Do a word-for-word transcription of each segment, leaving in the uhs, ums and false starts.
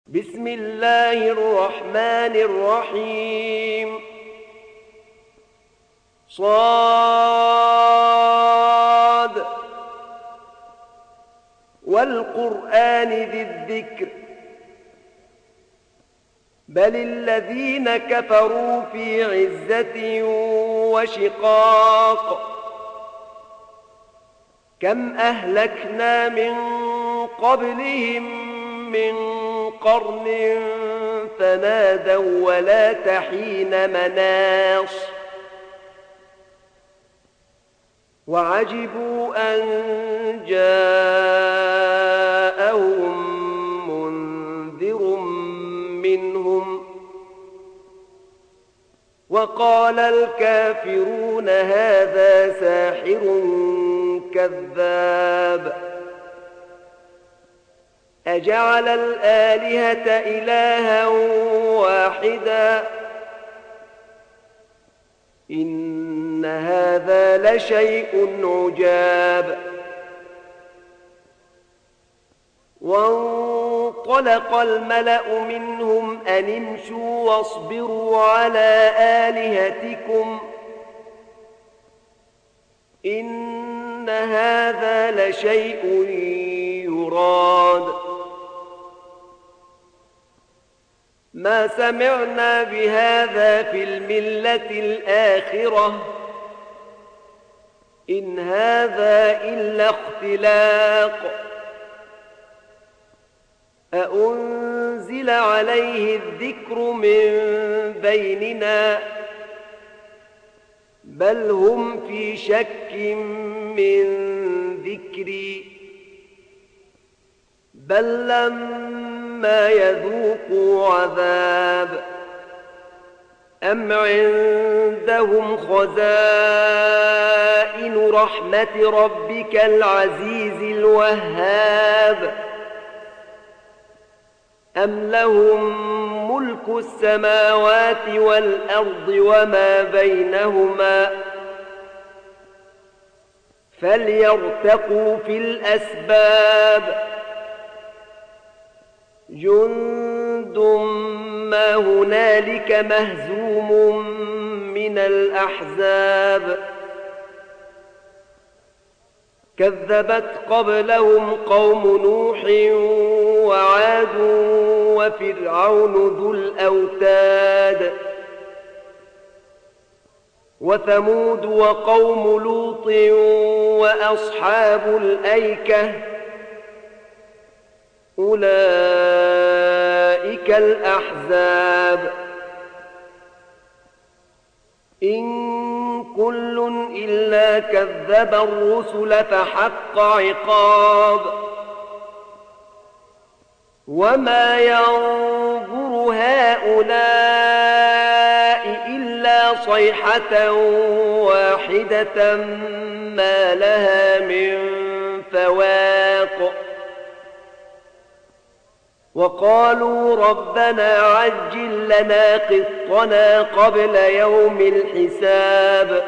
بسم الله الرحمن الرحيم. صاد والقرآن ذي الذكر بل الذين كفروا في عزة وشقاق كم أهلكنا من قبلهم من قرن فنادوا ولا تحين مناص وعجبوا أن جاءهم منذر منهم وقال الكافرون هذا ساحر كذاب أجعل الآلهة إلها واحدا إن هذا لشيء عجاب. وانطلق الملأ منهم أن امشوا واصبروا على آلهتكم إن هذا لشيء يراد ما سمعنا بهذا في الملة الآخرة إن هذا إلا اختلاق أأنزل عليه الذكر من بيننا بل هم في شك من ذكري بل لما يذوقوا عذاب أم عندهم خزائن رحمة ربك العزيز الوهاب أم لهم ملك السماوات والأرض وما بينهما فليرتقوا في الأسباب جند ما هنالك مهزوم من الأحزاب كذبت قبلهم قوم نوح وعاد وفرعون ذو الأوتاد وثمود وقوم لوط وأصحاب الأيكة أولئك الأحزاب إن كل إلا كذب الرسل فحق عقاب وما ينظر هؤلاء إلا صيحة واحدة ما لها من فواق وقالوا ربنا عجل لنا قسطنا قبل يوم الحساب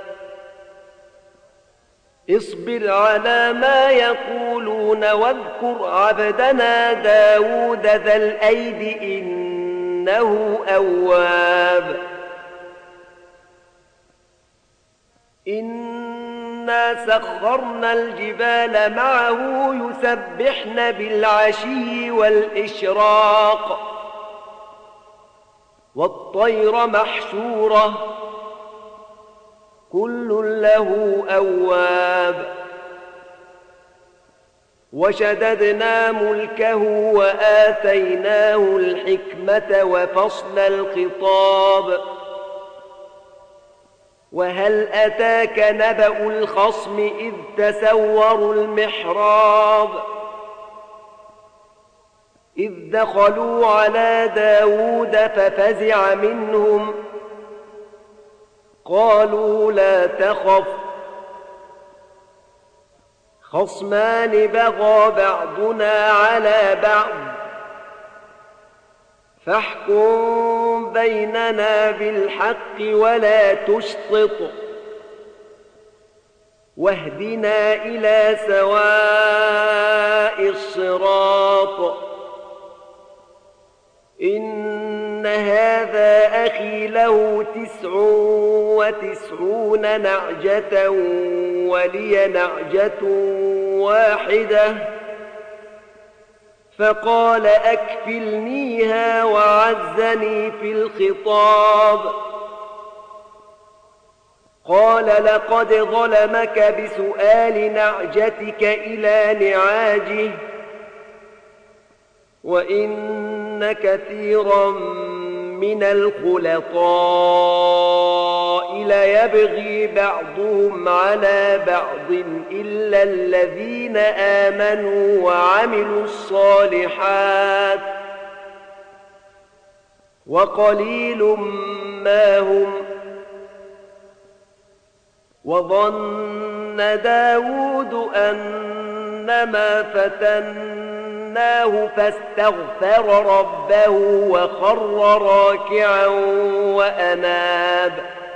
اصبر على ما يقولون واذكر عبدنا داود ذا الأيد إنه أواب إنا سخرنا الجبال معه يسبحن بالعشي والإشراق والطير محشورة كل له أواب وشددنا ملكه وآتيناه الحكمة وفصل الخطاب وهل أتاك نبأ الخصم إذ تسوروا المحراب إذ دخلوا على داود ففزع منهم قالوا لا تخف خصمان بغى بعضنا على بعض فاحكم بيننا بالحق ولا تشطط واهدنا إلى سواء الصراط إن هذا أخي له تسع وتسعون نعجة ولي نعجة واحدة فقال أكفلنيها وعزني في الخطاب. قال لقد ظلمك بسؤال نعجتك إلى نعاجه وإن كثيرا من الخلطاء ليبغي بعضهم على بعض إلا الذين آمنوا وعملوا الصالحات وقليل ما هم. وظن داود أنما فتناه فاستغفر ربه وخر راكعا وأناب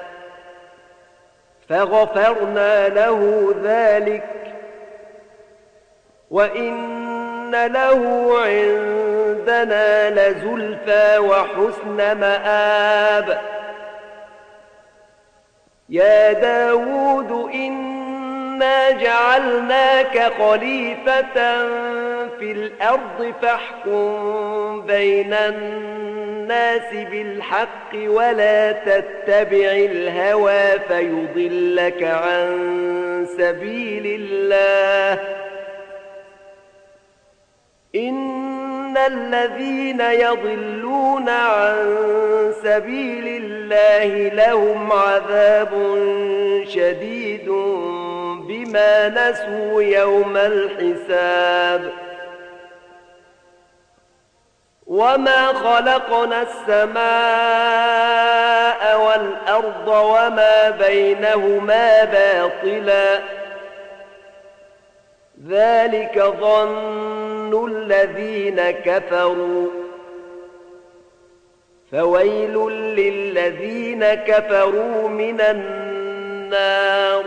فغفرنا له ذلك وإن له عندنا لزلفى وحسن مآب. يا داود إنا جعلناك خليفة في الأرض فاحكم بين الناس بالحق ولا تتبع الهوى فيضلك عن سبيل الله. إن الذين يضلون عن سبيل الله لهم عذاب شديد بما نسوا يوم الحساب. وما خلقنا السماء والأرض وما بينهما باطلا ذلك ظن الذين كفروا فويل للذين كفروا من النار.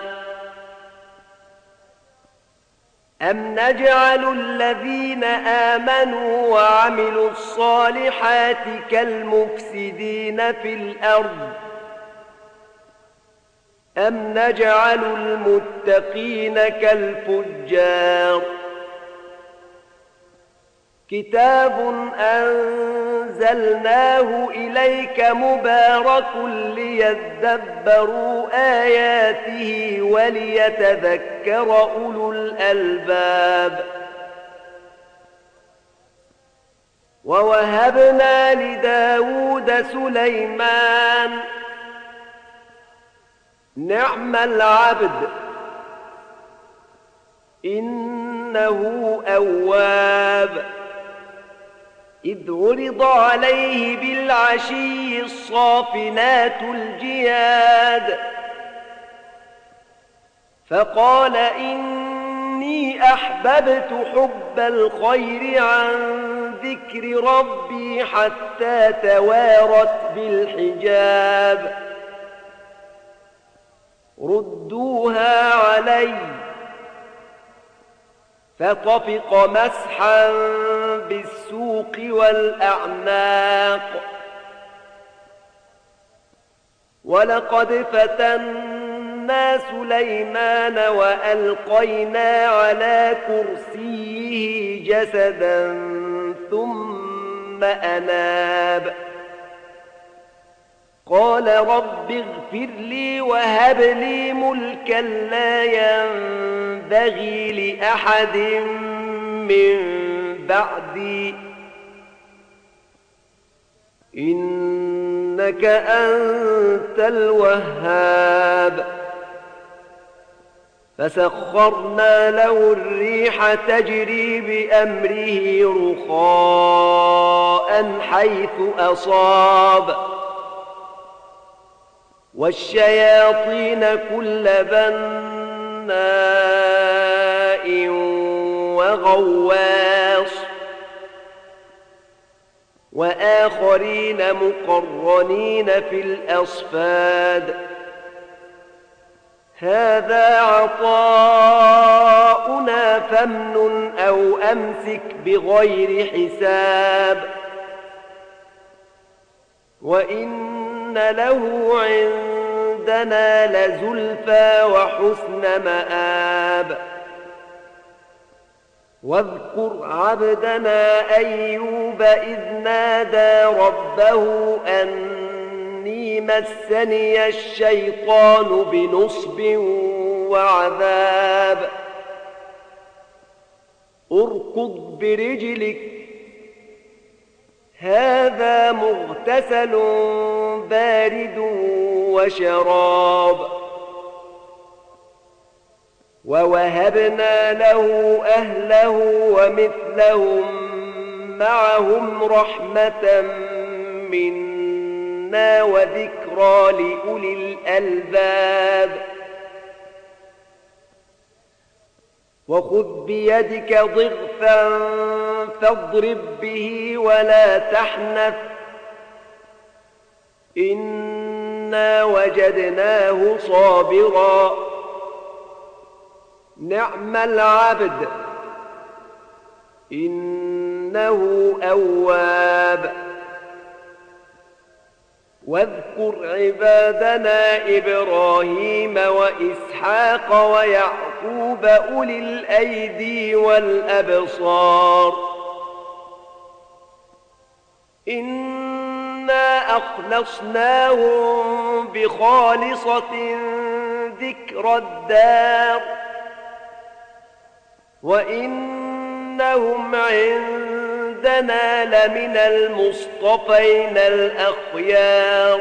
أم نجعل الذين آمنوا وعملوا الصالحات كالمفسدين في الأرض أم نجعل المتقين كالفجار. كتاب أنزلناه إليك مبارك ليدبروا آياته وليتذكر أولو الألباب. ووهبنا لداود سليمان نعم العبد إنه أواب. إذ عرض عليه بالعشي الصافنات الجياد فقال إني أحببت حب الخير عن ذكر ربي حتى توارت بالحجاب. ردوها علي فطفق مسحا بالسوق والأعناق. ولقد فتنا سليمان وألقينا على كرسيه جسدا ثم أناب قال رب اغفر لي وهب لي ملكا لا ينبغي لأحد من بعدي إنك أنت الوهاب. فسخرنا له الريح تجري بأمره رخاء حيث أصاب والشياطين كل بناء وغواص وآخرين مقرنين في الأصفاد. هذا عطاؤنا فامنن أو أمسك بغير حساب. وما خلقنا الذكر والأنثى وما جعلنا أزواجكم أولادكم متاعا ويرزقكم وما جعل أدعياءكم أبناءكم ذرية بعضكم من بعض. وجعلنا لكل أمة جعلنا منسكا عليهم يوم الحج الذي وإن له عندنا لزلفى وحسن مآب واذكر عبدنا أيوب إذ نادى ربه أني مسني الشيطان بنصب وعذاب اركض برجلك هذا مغتسل بارد وشراب ووهبنا له أهله ومثلهم معهم رحمة منا وذكرى لأولي الألباب وخذ بيدك ضغثا فاضرب به ولا تحنث إنا وجدناه صابرا نعم العبد إنه أواب واذكر عبادنا إبراهيم وإسحاق ويعقوب أولي الأيدي والأبصار إنا أخلصناهم بخالصة ذكر الدار وإنهم عندنا لمن المصطفين الأخيار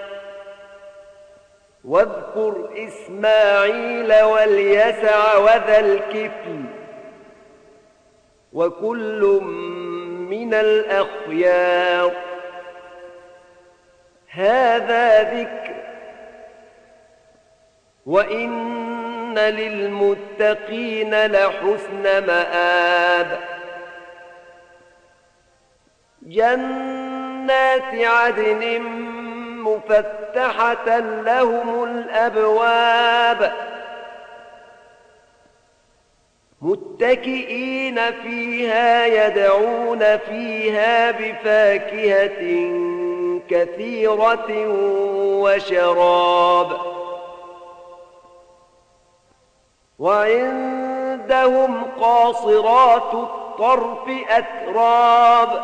واذكر إسماعيل واليسع وذا الكفل وكل من الأخيار هذا ذكر وإن للمتقين لحسن مآب جنات عدن مفتحة لهم الأبواب متكئين فيها يدعون فيها بفاكهة كثيرة وشراب وعندهم قاصرات الطرف أتراب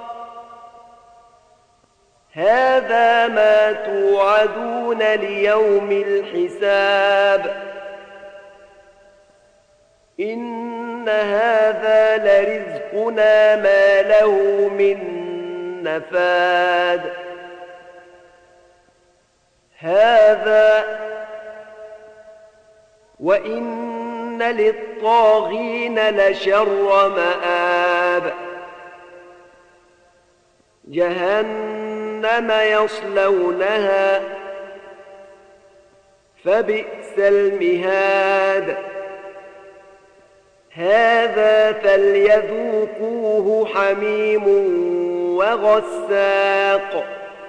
هذا ما توعدون ليوم الحساب إن هذا لرزقنا ما له من نفاد هذا وإن للطاغين لشر مآب جهنم يصلونها فبئس المهاد هذا فليذوقوه حميم وغساق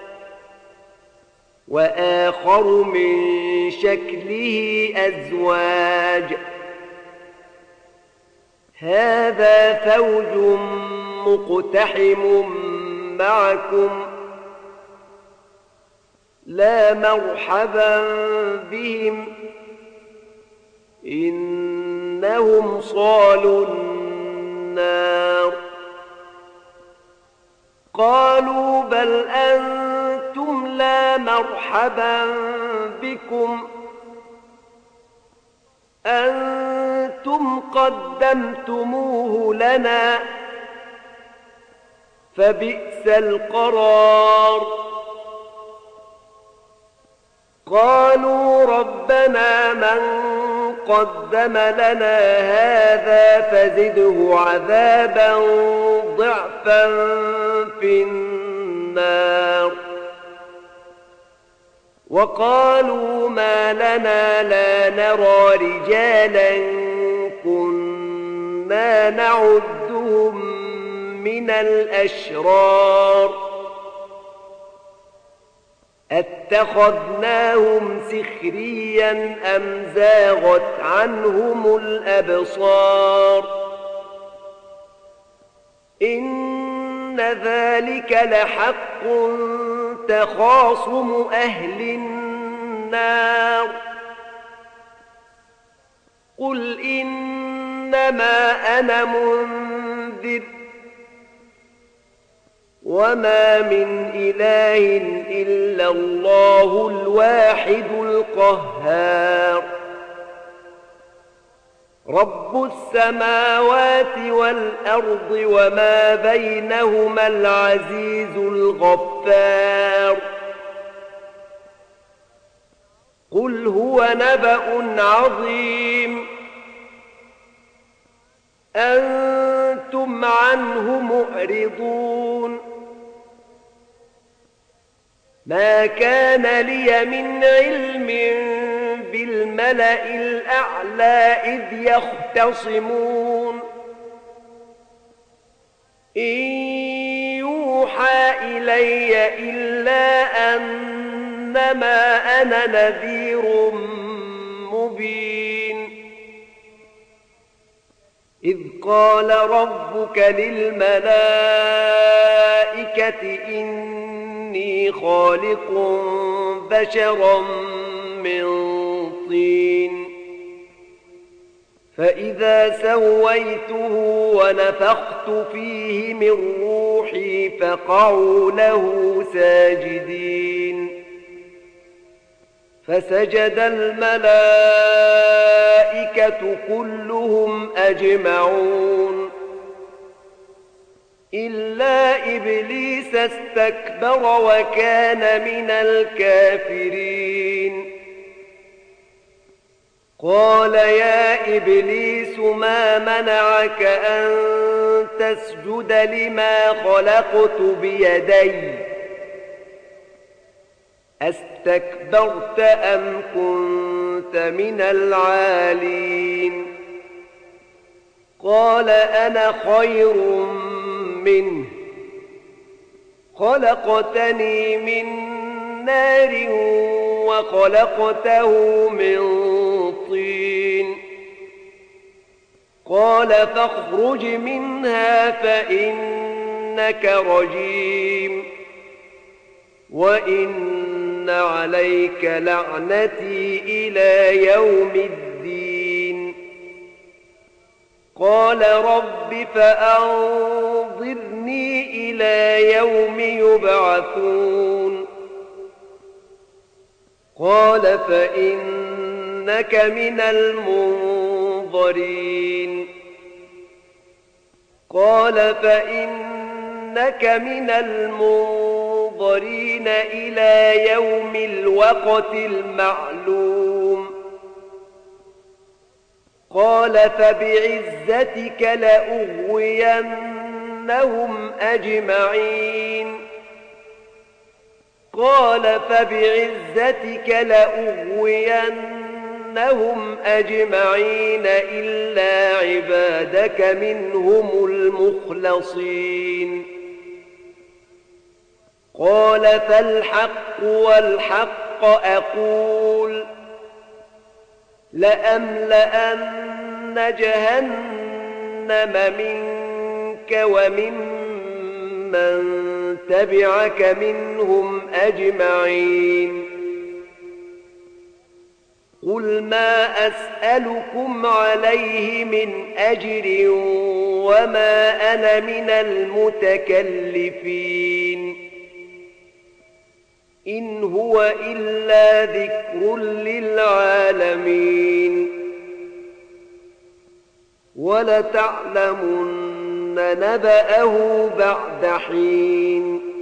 وآخر من شكله أزواج هذا فوج مقتحم معكم لا مرحبا بهم إنهم صالوا النار قالوا بل أنتم لا مرحبا بكم أنتم قدمتموه لنا فبئس القرار قالوا ربنا من قدم لنا هذا فزده عذابا ضعفا في النار وقالوا ما لنا لا نرى رجالا كنا نعدهم من الأشرار أتخذناهم سخريا أم زاغت عنهم الأبصار إن ذلك لحق تخاصم أهل النار قل إنما أنا منذر وما من إله إلا الله الواحد القهار رب السماوات والأرض وما بينهما العزيز الغفار قل هو نبأ عظيم أنتم عنه معرضون ما كان لي من علم بالملأ الأعلى إذ يختصمون إن يوحى إلي إلا أنما أنا نذير مبين إذ قال ربك للملائكة إني خالق بشرا من طين فإذا سويته ونفخت فيه من روحي فقعوا له ساجدين فسجد الملائكة كلهم أجمعون إلا إبليس استكبر وكان من الكافرين قال يا إبليس ما منعك أن تسجد لما خلقت بيدي أستكبرت أم كنت من العالين قال أنا خير منه خلقتني من نار وخلقته من طين قال فاخرج منها فإنك رجيم وإن عليك لعنتي إلى يوم الدين قال رب فأنظرني إلى يوم يبعثون قال فإنك من المنظرين قال فإنك من المنظرين إلى يوم الوقت المعلوم قال فبعزتك لأغوينهم أجمعين قال فبعزتك لأغوينهم أجمعين إلا عبادك منهم المخلصين قال فالحق والحق أقول لأملأن جهنم منك وممن تبعك منهم أجمعين قل ما أسألكم عليه من أجر وما أنا من المتكلفين إن هو إلا ذكر للعالمين ولتعلمن نبأه بعد حين